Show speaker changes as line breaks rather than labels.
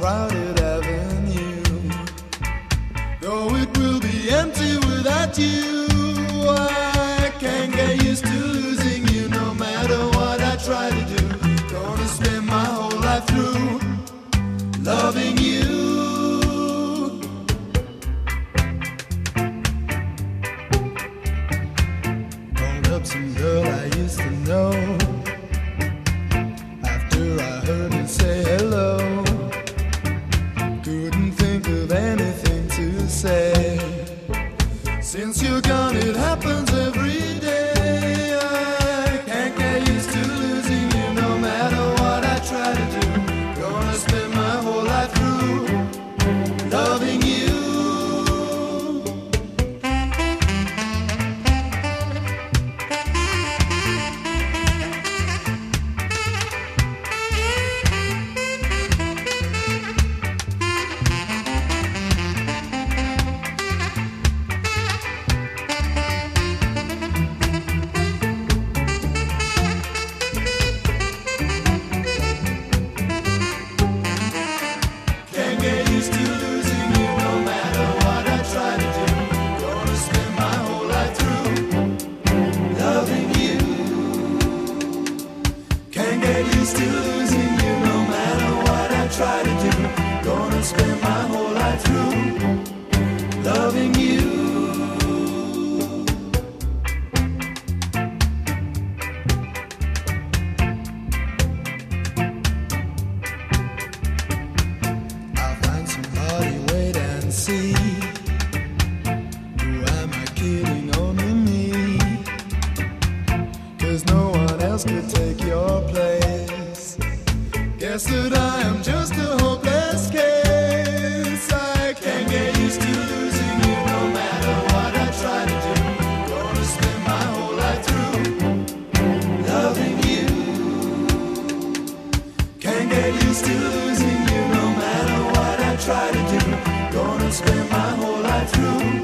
crowded avenue. Though it will be empty without you, I can't get used to losing you no matter what I try to do. Gonna spend my whole life through loving you. Called up some girl I used to know. After I heard her say hello, couldn't think of anything to say. Since you're gone, it happens every day. I can't get used to losing you no matter what I try to do. Gonna spend my whole life through loving you. Can't get used to losing you no matter what I try to do. Gonna spend my whole life through loving you. Can't get used to losing you no matter what I try to do. Gonna spend my whole life through loving you. I'll find somebody, wait and see. Who am I kidding? Only me. 'Cause no one else could take your place. Guess that I am just a hopeless case. I can't get used to losing you no matter what I try to do. Gonna spend my whole life through loving you. Can't get used to losing you no matter what I try to do. Gonna spend my whole life through